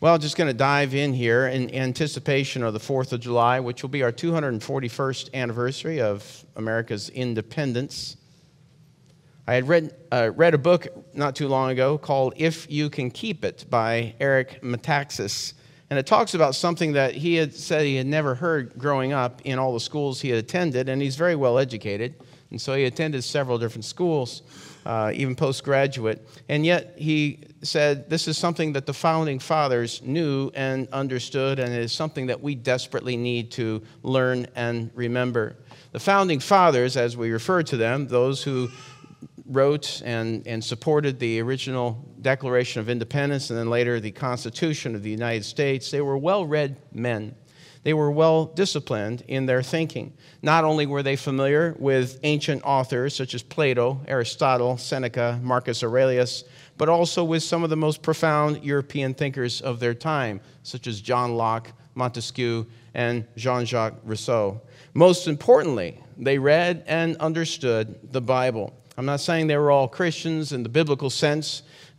Well, just going to dive in here in anticipation of the 4th of July, which will be our 241st anniversary of America's independence. I had read a book not too long ago called If You Can Keep It by Eric Metaxas. And it talks about something that he had said he had never heard growing up in all the schools he had attended, and he's very well educated. And so he attended several different schools, even postgraduate. And yet he said this is something that the Founding Fathers knew and understood, and it is something that we desperately need to learn and remember. The Founding Fathers, as we refer to them, those who wrote and supported the original Declaration of Independence and then later the Constitution of the United States, they were well-read men. They were well-disciplined in their thinking. Not only were they familiar with ancient authors such as Plato, Aristotle, Seneca, Marcus Aurelius, but also with some of the most profound European thinkers of their time, such as John Locke, Montesquieu, and Jean-Jacques Rousseau. Most importantly, they read and understood the Bible. I'm not saying they were all Christians in the biblical sense.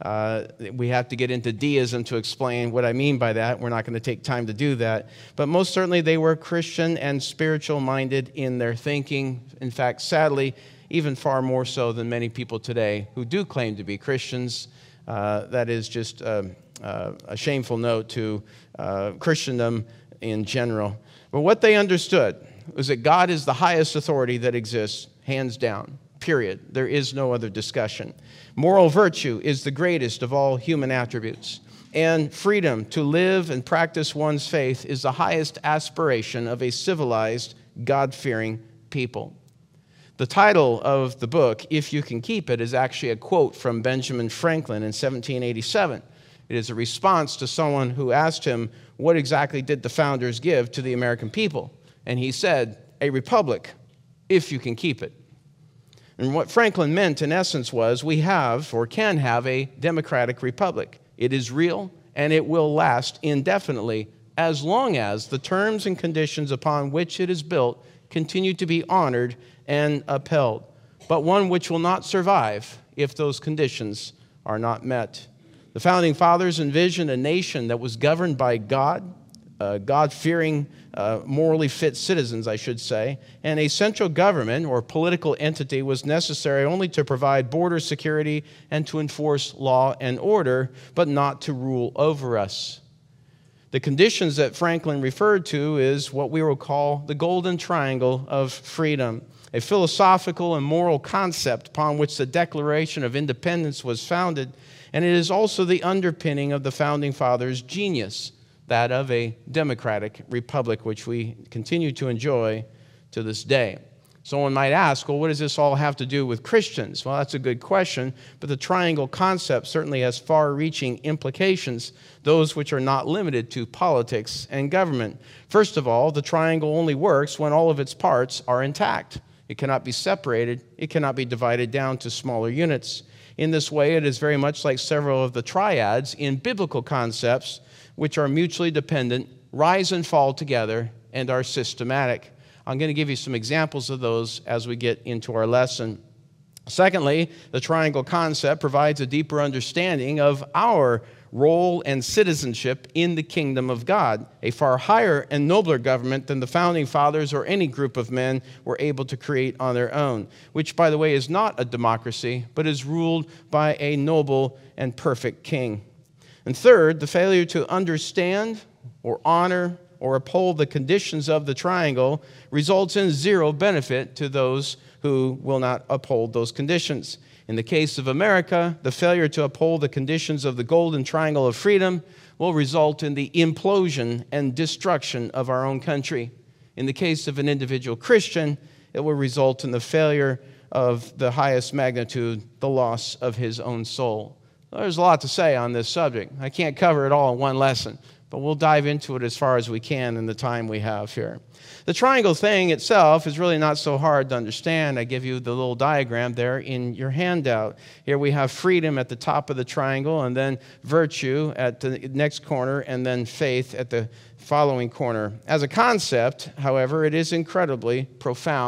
We have to get into deism to explain what I mean by that. We're not going to take time to do that. But most certainly they were Christian and spiritual-minded in their thinking. In fact, sadly, even far more so than many people today who do claim to be Christians. That is just a shameful note to Christendom in general. But what they understood was that God is the highest authority that exists, hands down. Period. There is no other discussion. Moral virtue is the greatest of all human attributes. And freedom to live and practice one's faith is the highest aspiration of a civilized, God-fearing people. The title of the book, If You Can Keep It, is actually a quote from Benjamin Franklin in 1787. It is a response to someone who asked him, what exactly did the founders give to the American people? And he said, a republic, if you can keep it. And what Franklin meant, in essence, was we have, or can have, a democratic republic. It is real, and it will last indefinitely as long as the terms and conditions upon which it is built continue to be honored and upheld, but one which will not survive if those conditions are not met. The Founding Fathers envisioned a nation that was governed by God, God-fearing, morally fit citizens, I should say, and a central government or political entity was necessary only to provide border security and to enforce law and order, but not to rule over us. The conditions that Franklin referred to is what we will call the Golden Triangle of Freedom, a philosophical and moral concept upon which the Declaration of Independence was founded, and it is also the underpinning of the Founding Fathers' genius, that of a democratic republic, which we continue to enjoy to this day. Someone might ask, well, what does this all have to do with Christians? Well, that's a good question, but the triangle concept certainly has far-reaching implications, those which are not limited to politics and government. First of all, the triangle only works when all of its parts are intact. It cannot be separated. It cannot be divided down to smaller units. In this way, it is very much like several of the triads in biblical concepts, which are mutually dependent, rise and fall together, and are systematic. I'm going to give you some examples of those as we get into our lesson. Secondly, the triangle concept provides a deeper understanding of our role and citizenship in the kingdom of God, a far higher and nobler government than the Founding Fathers or any group of men were able to create on their own, which, by the way, is not a democracy, but is ruled by a noble and perfect king. And third, the failure to understand or honor or uphold the conditions of the triangle results in zero benefit to those who will not uphold those conditions. In the case of America, the failure to uphold the conditions of the Golden Triangle of Freedom will result in the implosion and destruction of our own country. In the case of an individual Christian, it will result in the failure of the highest magnitude, the loss of his own soul. There's a lot to say on this subject. I can't cover it all in one lesson, but we'll dive into it as far as we can in the time we have here. The triangle thing itself is really not so hard to understand. I give you the little diagram there in your handout. Here we have freedom at the top of the triangle, and then virtue at the next corner, and then faith at the following corner. As a concept, however, it is incredibly profound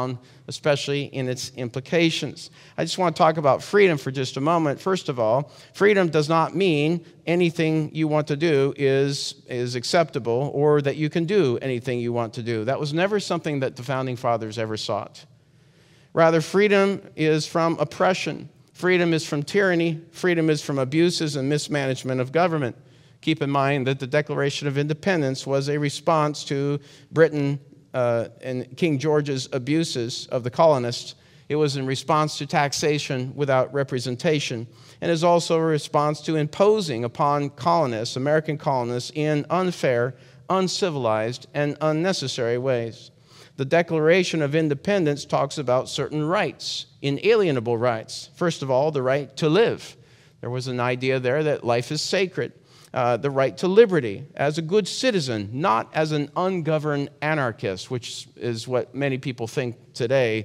especially in its implications. I just want to talk about freedom for just a moment. First of all, freedom does not mean anything you want to do is acceptable, or that you can do anything you want to do. That was never something that the Founding Fathers ever sought. Rather, freedom is from oppression. Freedom is from tyranny. Freedom is from abuses and mismanagement of government. Keep in mind that the Declaration of Independence was a response to Britain and King George's abuses of the colonists. It was in response to taxation without representation, and is also a response to imposing upon colonists, American colonists, in unfair, uncivilized, and unnecessary ways. The Declaration of Independence talks about certain rights, inalienable rights. First of all, the right to live. There was an idea there that life is sacred. The right to liberty as a good citizen, not as an ungoverned anarchist, which is what many people think today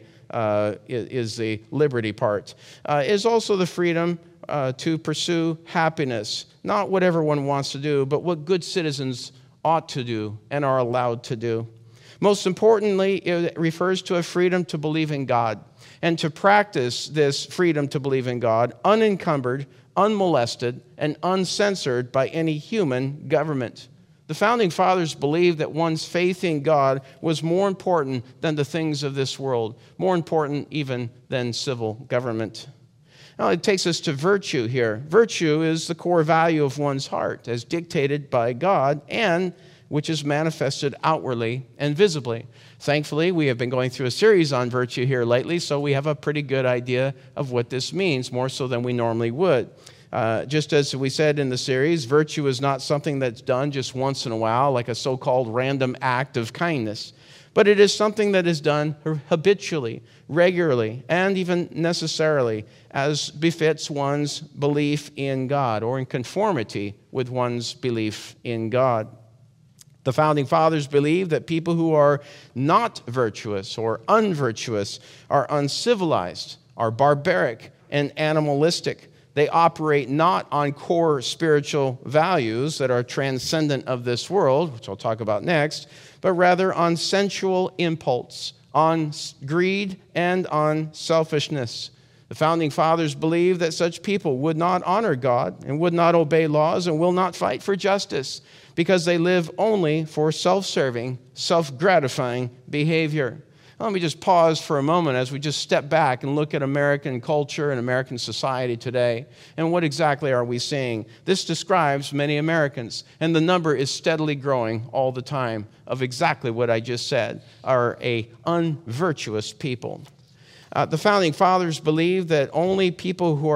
is the liberty part. Is also the freedom to pursue happiness, not what everyone wants to do, but what good citizens ought to do and are allowed to do. Most importantly, it refers to a freedom to believe in God and to practice this freedom to believe in God unencumbered, unmolested, and uncensored by any human government. The Founding Fathers believed that one's faith in God was more important than the things of this world, more important even than civil government. Now, it takes us to virtue here. Virtue is the core value of one's heart, as dictated by God, and which is manifested outwardly and visibly. Thankfully, we have been going through a series on virtue here lately, so we have a pretty good idea of what this means, more so than we normally would. Just as we said in the series, virtue is not something that's done just once in a while, like a so-called random act of kindness, but it is something that is done habitually, regularly, and even necessarily, as befits one's belief in God, or in conformity with one's belief in God. The Founding Fathers believed that people who are not virtuous or unvirtuous are uncivilized, are barbaric, and animalistic. They operate not on core spiritual values that are transcendent of this world, which I'll talk about next, but rather on sensual impulse, on greed, and on selfishness. The Founding Fathers believed that such people would not honor God and would not obey laws and will not fight for justice, because they live only for self-serving, self-gratifying behavior. Now, let me just pause for a moment as we just step back and look at American culture and American society today. And what exactly are we seeing? This describes many Americans, and the number is steadily growing all the time, of exactly what I just said, are a unvirtuous people. The Founding Fathers believed that the only people who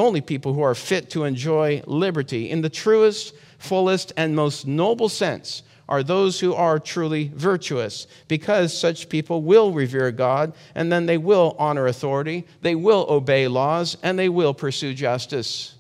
are fit to enjoy liberty in the truest, fullest, and most noble sense are those who are truly virtuous, because such people will revere God, and then they will honor authority, they will obey laws, and they will pursue justice.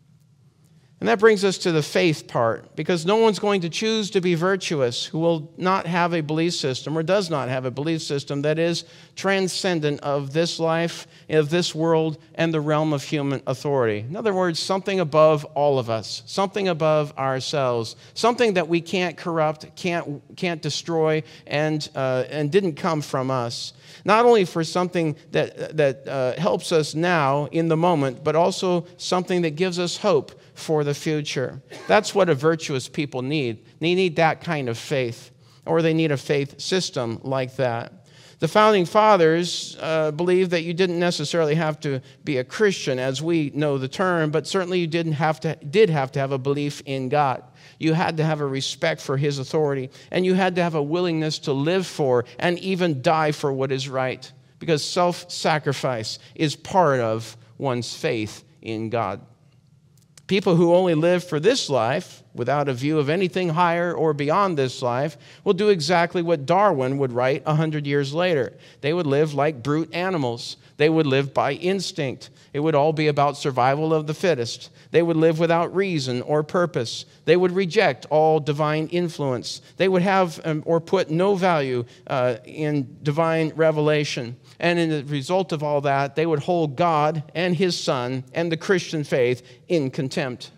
And that brings us to the faith part, because no one's going to choose to be virtuous who will not have a belief system, or does not have a belief system that is transcendent of this life, of this world, and the realm of human authority. In other words, something above all of us, something above ourselves, something that we can't corrupt, can't destroy, and didn't come from us. Not only for something that helps us now in the moment, but also something that gives us hope for the future. That's what a virtuous people need. They need that kind of faith, or they need a faith system like that. The Founding Fathers believed that you didn't necessarily have to be a Christian, as we know the term, but certainly you did have to have a belief in God. You had to have a respect for His authority, and you had to have a willingness to live for and even die for what is right, because self-sacrifice is part of one's faith in God. People who only live for this life, without a view of anything higher or beyond this life, will do exactly what Darwin would write 100 years later. They would live like brute animals. They would live by instinct. It would all be about survival of the fittest. They would live without reason or purpose. They would reject all divine influence. They would have or put no value in divine revelation. And in the result of all that, they would hold God and His Son and the Christian faith in contempt.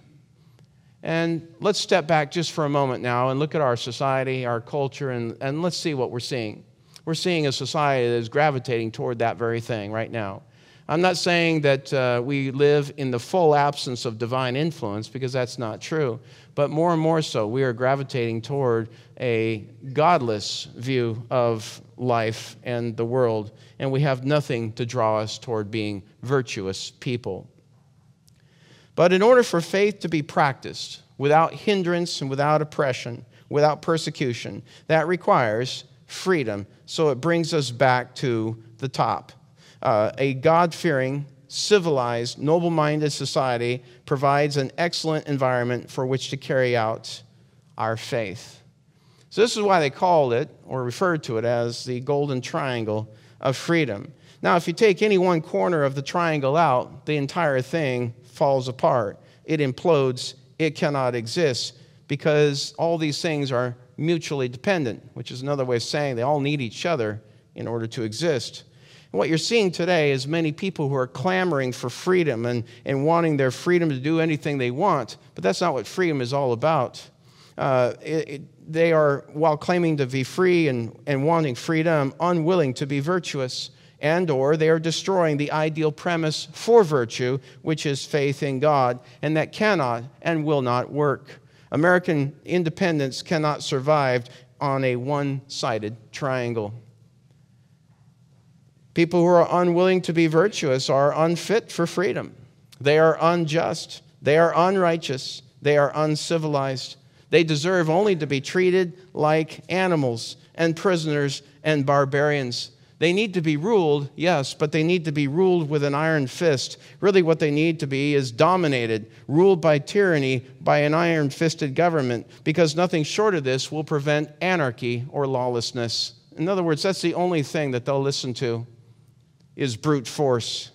And let's step back just for a moment now and look at our society, our culture, and let's see what we're seeing. We're seeing a society that is gravitating toward that very thing right now. I'm not saying that we live in the full absence of divine influence, because that's not true. But more and more so, we are gravitating toward a godless view of life and the world, and we have nothing to draw us toward being virtuous people. But in order for faith to be practiced without hindrance and without oppression, without persecution, that requires freedom. So it brings us back to the top. A God-fearing, civilized, noble-minded society provides an excellent environment for which to carry out our faith. So this is why they called it, or referred to it as, the Golden Triangle of Freedom. Now, if you take any one corner of the triangle out, the entire thing falls apart. It implodes. It cannot exist, because all these things are mutually dependent, which is another way of saying they all need each other in order to exist. And what you're seeing today is many people who are clamoring for freedom and wanting their freedom to do anything they want, but that's not what freedom is all about. They are, while claiming to be free and wanting freedom, unwilling to be virtuous, and or they are destroying the ideal premise for virtue, which is faith in God, and that cannot and will not work. American independence cannot survive on a one-sided triangle. People who are unwilling to be virtuous are unfit for freedom. They are unjust. They are unrighteous. They are uncivilized. They deserve only to be treated like animals and prisoners and barbarians. They need to be ruled, yes, but they need to be ruled with an iron fist. Really what they need to be is dominated, ruled by tyranny, by an iron-fisted government, because nothing short of this will prevent anarchy or lawlessness. In other words, that's the only thing that they'll listen to, is brute force.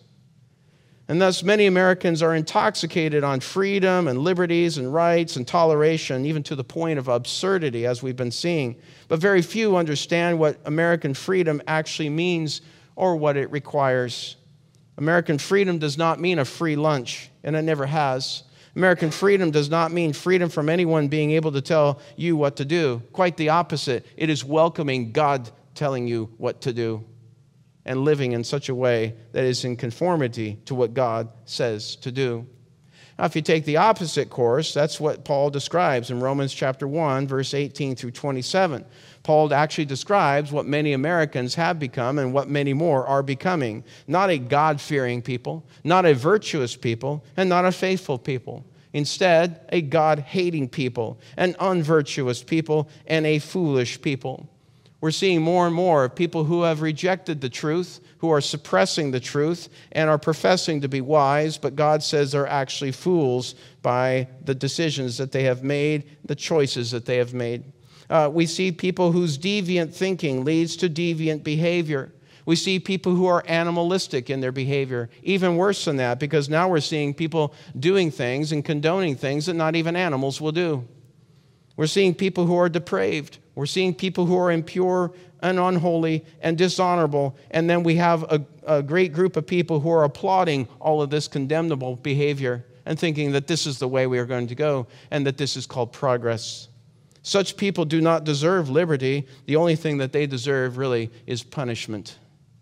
And thus many Americans are intoxicated on freedom and liberties and rights and toleration, even to the point of absurdity, as we've been seeing. But very few understand what American freedom actually means or what it requires. American freedom does not mean a free lunch, and it never has. American freedom does not mean freedom from anyone being able to tell you what to do. Quite the opposite. It is welcoming God telling you what to do, and living in such a way that is in conformity to what God says to do. Now, if you take the opposite course, that's what Paul describes in Romans chapter 1, verse 18 through 27. Paul actually describes what many Americans have become and what many more are becoming. Not a God-fearing people, not a virtuous people, and not a faithful people. Instead, a God-hating people, an unvirtuous people, and a foolish people. We're seeing more and more of people who have rejected the truth, who are suppressing the truth, and are professing to be wise, but God says they're actually fools by the decisions that they have made, the choices that they have made. We see people whose deviant thinking leads to deviant behavior. We see people who are animalistic in their behavior. Even worse than that, because now we're seeing people doing things and condoning things that not even animals will do. We're seeing people who are depraved. We're seeing people who are impure and unholy and dishonorable. And then we have a great group of people who are applauding all of this condemnable behavior and thinking that this is the way we are going to go and that this is called progress. Such people do not deserve liberty. The only thing that they deserve really is punishment.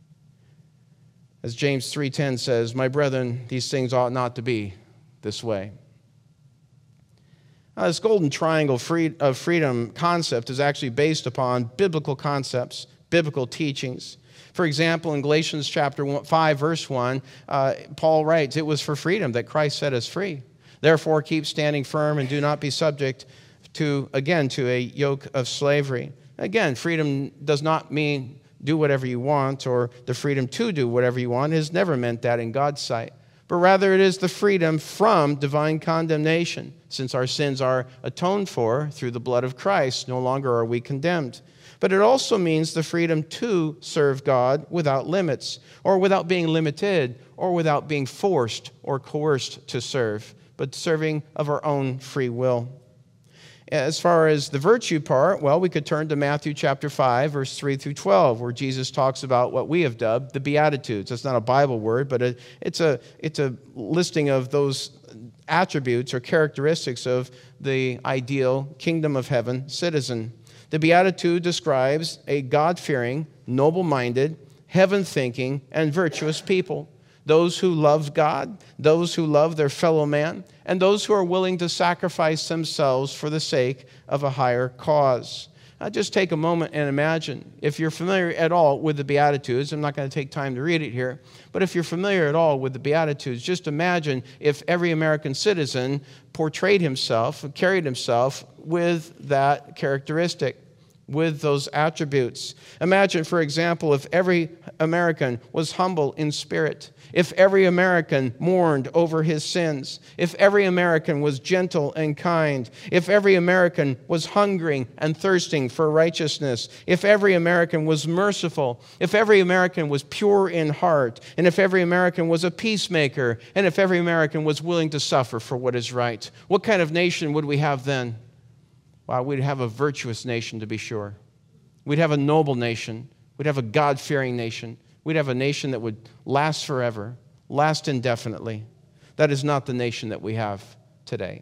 As James 3:10 says, "My brethren, these things ought not to be this way." This golden triangle of freedom concept is actually based upon biblical concepts, biblical teachings. For example, in Galatians chapter 5, verse 1, Paul writes, "It was for freedom that Christ set us free. Therefore, keep standing firm and do not be subject to a yoke of slavery." Again, freedom does not mean do whatever you want, or the freedom to do whatever you want. It has never meant that in God's sight. But rather it is the freedom from divine condemnation. Since our sins are atoned for through the blood of Christ, no longer are we condemned. But it also means the freedom to serve God without limits, or without being limited, or without being forced or coerced to serve, but serving of our own free will. As far as the virtue part, well, we could turn to Matthew chapter 5, verse 3 through 12, where Jesus talks about what we have dubbed the Beatitudes. That's not a Bible word, but it's a listing of those attributes or characteristics of the ideal kingdom of heaven citizen. The Beatitude describes a God-fearing, noble-minded, heaven-thinking, and virtuous people. Those who love God, those who love their fellow man, and those who are willing to sacrifice themselves for the sake of a higher cause. Just take a moment and imagine, if you're familiar at all with the Beatitudes, I'm not going to take time to read it here, but if you're familiar at all with the Beatitudes, just imagine if every American citizen portrayed himself, carried himself with that characteristic, with those attributes. Imagine, for example, if every American was humble in spirit, if every American mourned over his sins, if every American was gentle and kind, if every American was hungering and thirsting for righteousness, if every American was merciful, if every American was pure in heart, and if every American was a peacemaker, and if every American was willing to suffer for what is right. What kind of nation would we have then? Wow, we'd have a virtuous nation, to be sure. We'd have a noble nation. We'd have a God-fearing nation. We'd have a nation that would last forever, last indefinitely. That is not the nation that we have today.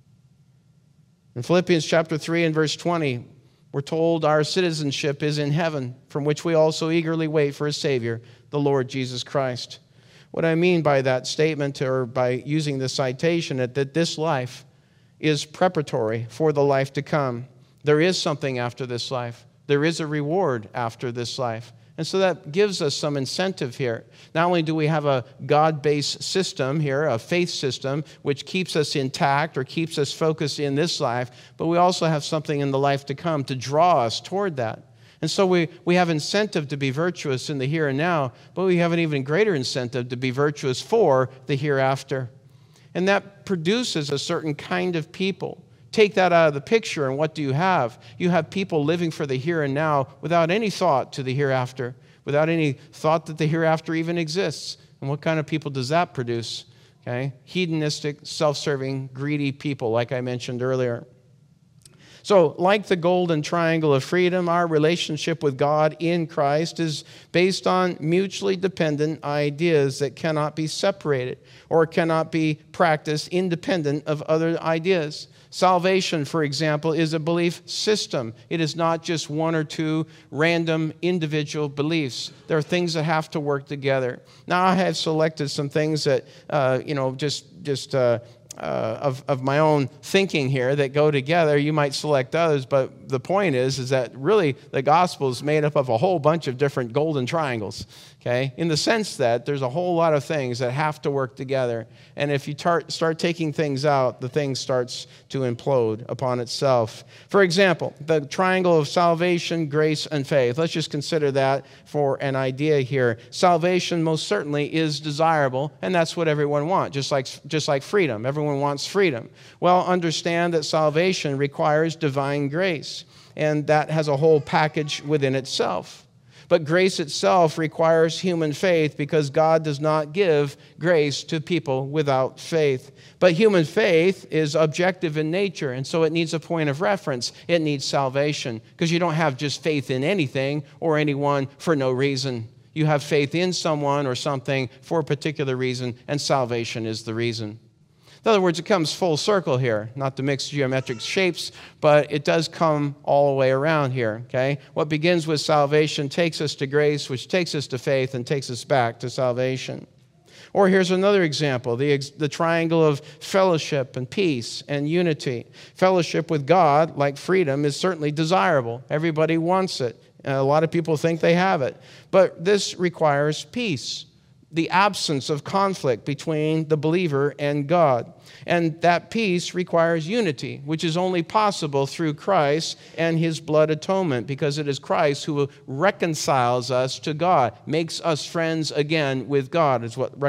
In Philippians chapter 3 and verse 20, we're told our citizenship is in heaven, from which we also eagerly wait for a Savior, the Lord Jesus Christ. What I mean by that statement, or by using this citation, is that this life is preparatory for the life to come. There is something after this life. There is a reward after this life. And so that gives us some incentive here. Not only do we have a God-based system here, a faith system, which keeps us intact or keeps us focused in this life, but we also have something in the life to come to draw us toward that. And so we have incentive to be virtuous in the here and now, but we have an even greater incentive to be virtuous for the hereafter. And that produces a certain kind of people. Take that out of the picture, and what do you have? You have people living for the here and now without any thought to the hereafter, without any thought that the hereafter even exists. And what kind of people does that produce? Okay? Hedonistic, self-serving, greedy people, like I mentioned earlier. So, like the golden triangle of freedom, our relationship with God in Christ is based on mutually dependent ideas that cannot be separated or cannot be practiced independent of other ideas. Salvation, for example, is a belief system. It is not just one or two random individual beliefs. There are things that have to work together. Now, I have selected some things that, of my own thinking here that go together. You might select others, but the point is that really the gospel is made up of a whole bunch of different golden triangles, okay? In the sense that there's a whole lot of things that have to work together. And if you start taking things out, the thing starts to implode upon itself. For example, the triangle of salvation, grace, and faith. Let's just consider that for an idea here. Salvation most certainly is desirable, and that's what everyone wants, just like freedom. Everyone wants freedom. Well, understand that salvation requires divine grace, and that has a whole package within itself. But grace itself requires human faith, because God does not give grace to people without faith. But human faith is objective in nature, and so it needs a point of reference. It needs salvation, because you don't have just faith in anything or anyone for no reason. You have faith in someone or something for a particular reason, and salvation is the reason. In other words, it comes full circle here, not to mix geometric shapes, but it does come all the way around here, okay? What begins with salvation takes us to grace, which takes us to faith, and takes us back to salvation. Or here's another example, the triangle of fellowship and peace and unity. Fellowship with God, like freedom, is certainly desirable. Everybody wants it. A lot of people think they have it. But this requires peace, the absence of conflict between the believer and God. And that peace requires unity, which is only possible through Christ and his blood atonement, because it is Christ who reconciles us to God, makes us friends again with God, is what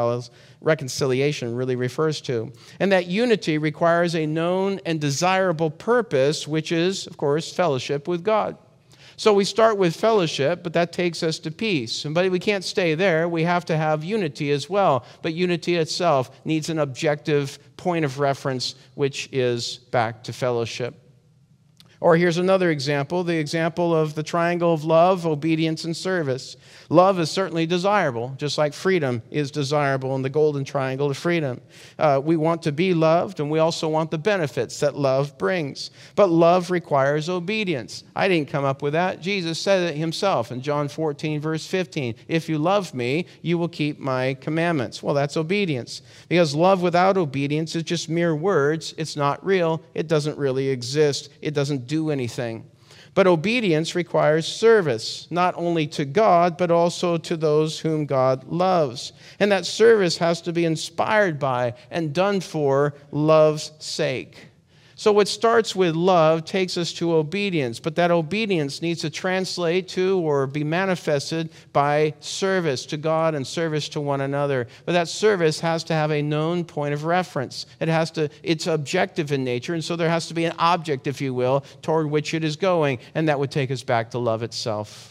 reconciliation really refers to. And that unity requires a known and desirable purpose, which is, of course, fellowship with God. So we start with fellowship, but that takes us to peace. But we can't stay there. We have to have unity as well. But unity itself needs an objective point of reference, which is back to fellowship. Or here's another example, the example of the triangle of love, obedience, and service. Love is certainly desirable, just like freedom is desirable in the golden triangle of freedom. We want to be loved, and we also want the benefits that love brings. But love requires obedience. I didn't come up with that. Jesus said it himself in John 14, verse 15. If you love me, you will keep my commandments. Well, that's obedience. Because love without obedience is just mere words. It's not real. It doesn't really exist. It doesn't do anything. But obedience requires service, not only to God, but also to those whom God loves. And that service has to be inspired by and done for love's sake. So what starts with love takes us to obedience, but that obedience needs to translate to or be manifested by service to God and service to one another. But that service has to have a known point of reference. It's objective in nature, and so there has to be an object, if you will, toward which it is going, and that would take us back to love itself.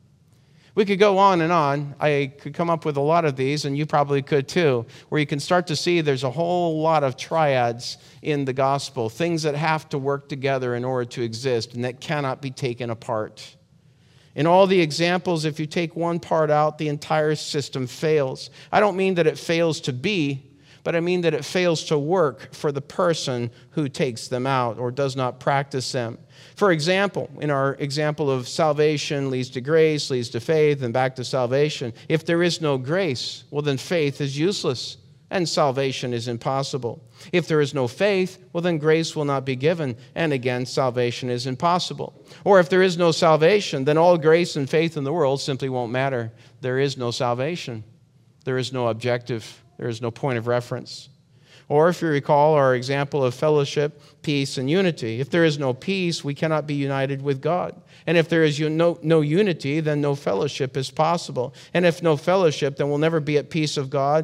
We could go on and on. I could come up with a lot of these, and you probably could too, where you can start to see there's a whole lot of triads in the gospel, things that have to work together in order to exist and that cannot be taken apart. In all the examples, if you take one part out, the entire system fails. I don't mean that it fails to be, but I mean that it fails to work for the person who takes them out or does not practice them. For example, in our example of salvation leads to grace, leads to faith, and back to salvation, if there is no grace, well then faith is useless and salvation is impossible. If there is no faith, well then grace will not be given, and again salvation is impossible. Or if there is no salvation, then all grace and faith in the world simply won't matter. There is no salvation. There is no objective. There is no point of reference. Or if you recall our example of fellowship, peace, and unity. If there is no peace, we cannot be united with God. And if there is no unity, then no fellowship is possible. And if no fellowship, then we'll never be at peace with God,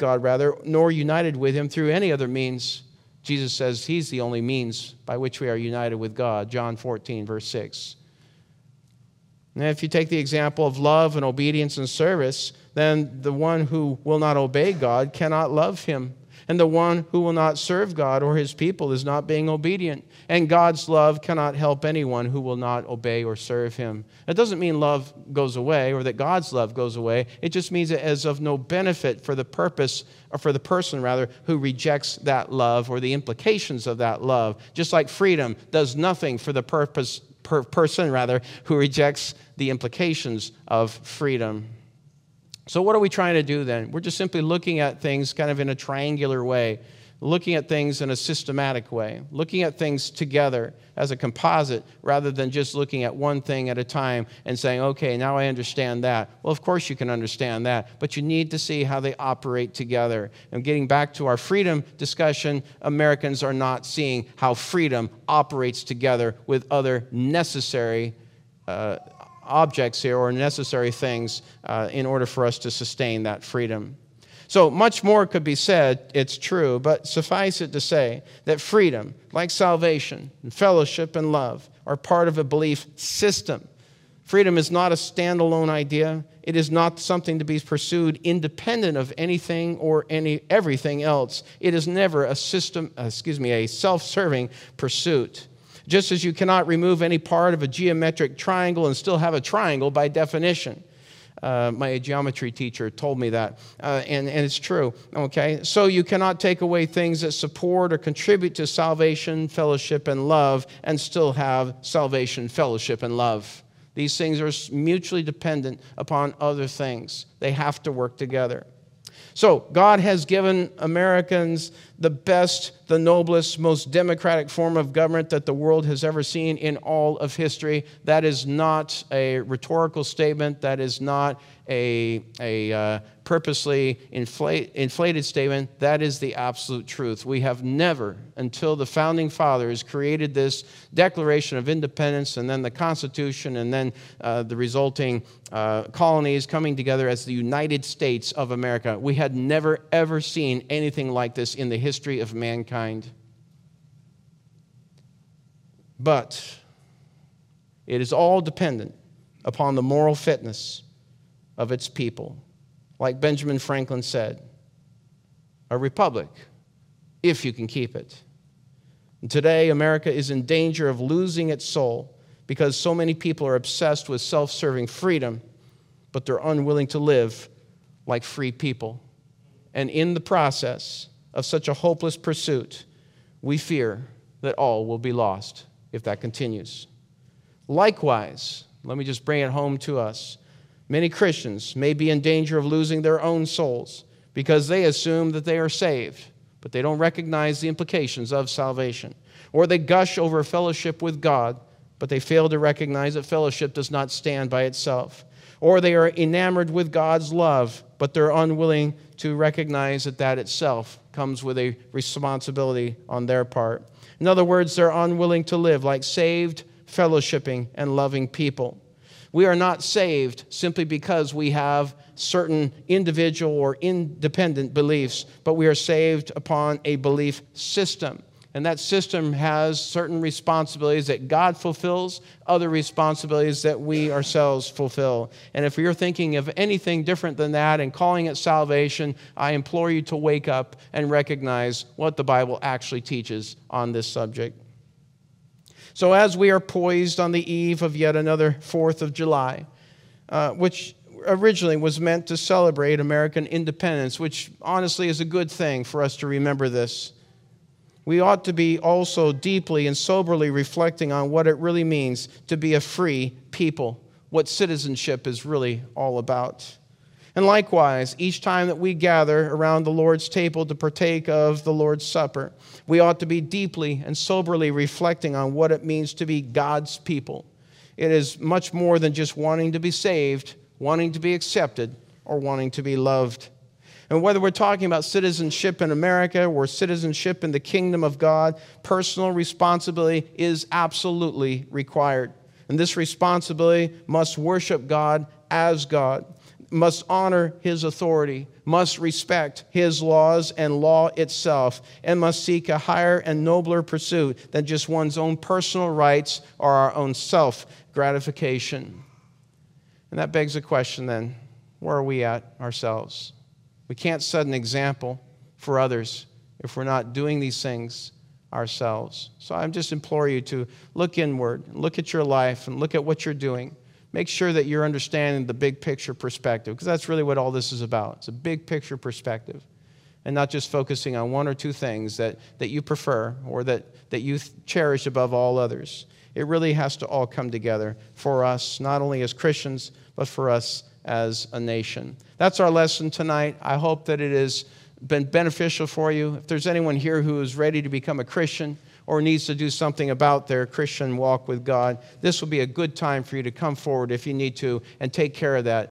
nor united with Him through any other means. Jesus says He's the only means by which we are united with God. John 14, verse 6. And if you take the example of love and obedience and service, then the one who will not obey God cannot love Him. And the one who will not serve God or His people is not being obedient. And God's love cannot help anyone who will not obey or serve Him. That doesn't mean love goes away or that God's love goes away. It just means it is of no benefit for the purpose, or for the person rather, who rejects that love or the implications of that love. Just like freedom does nothing for the person who rejects the implications of freedom. So what are we trying to do then? We're just simply looking at things kind of in a triangular way, looking at things in a systematic way, looking at things together as a composite rather than just looking at one thing at a time and saying, okay, now I understand that. Well, of course you can understand that, but you need to see how they operate together. And getting back to our freedom discussion, Americans are not seeing how freedom operates together with other necessary objects here or necessary things in order for us to sustain that freedom. So much more could be said, it's true, but suffice it to say that freedom, like salvation, and fellowship, and love, are part of a belief system. Freedom is not a standalone idea. It is not something to be pursued independent of anything or everything else. It is never a self-serving pursuit. Just as you cannot remove any part of a geometric triangle and still have a triangle by definition. My geometry teacher told me that, and it's true. Okay, so you cannot take away things that support or contribute to salvation, fellowship, and love and still have salvation, fellowship, and love. These things are mutually dependent upon other things. They have to work together. So God has given Americans the best, the noblest, most democratic form of government that the world has ever seen in all of history. That is not a rhetorical statement. That is not a purposely inflated statement. That is the absolute truth. We have never, until the Founding Fathers created this Declaration of Independence and then the Constitution and then the resulting colonies coming together as the United States of America, we had never, ever seen anything like this in the history of mankind. But it is all dependent upon the moral fitness of its people. Like Benjamin Franklin said, a republic, if you can keep it, And today, America is in danger of losing its soul because so many people are obsessed with self-serving freedom, but they're unwilling to live like free people. And in the process of such a hopeless pursuit, we fear that all will be lost if that continues. Likewise, let me just bring it home to us. Many Christians may be in danger of losing their own souls because they assume that they are saved, but they don't recognize the implications of salvation. Or they gush over fellowship with God, but they fail to recognize that fellowship does not stand by itself. Or they are enamored with God's love, but they're unwilling to recognize that that itself comes with a responsibility on their part. In other words, they're unwilling to live like saved, fellowshipping, and loving people. We are not saved simply because we have certain individual or independent beliefs, but we are saved upon a belief system. And that system has certain responsibilities that God fulfills, other responsibilities that we ourselves fulfill. And if you're thinking of anything different than that and calling it salvation, I implore you to wake up and recognize what the Bible actually teaches on this subject. So as we are poised on the eve of yet another 4th of July, which originally was meant to celebrate American independence, which honestly is a good thing for us to remember this, we ought to be also deeply and soberly reflecting on what it really means to be a free people, what citizenship is really all about. And likewise, each time that we gather around the Lord's table to partake of the Lord's Supper, we ought to be deeply and soberly reflecting on what it means to be God's people. It is much more than just wanting to be saved, wanting to be accepted, or wanting to be loved. And whether we're talking about citizenship in America or citizenship in the kingdom of God, personal responsibility is absolutely required. And this responsibility must worship God as God, must honor His authority, must respect His laws and law itself, and must seek a higher and nobler pursuit than just one's own personal rights or our own self-gratification. And that begs the question then, where are we at ourselves? We can't set an example for others if we're not doing these things ourselves. So I just implore you to look inward, look at your life, and look at what you're doing. Make sure that you're understanding the big picture perspective, because that's really what all this is about. It's a big picture perspective, and not just focusing on one or two things that you prefer or that you cherish above all others. It really has to all come together for us, not only as Christians, but for us as a nation. That's our lesson tonight. I hope that it has been beneficial for you. If there's anyone here who is ready to become a Christian or needs to do something about their Christian walk with God, this will be a good time for you to come forward if you need to and take care of that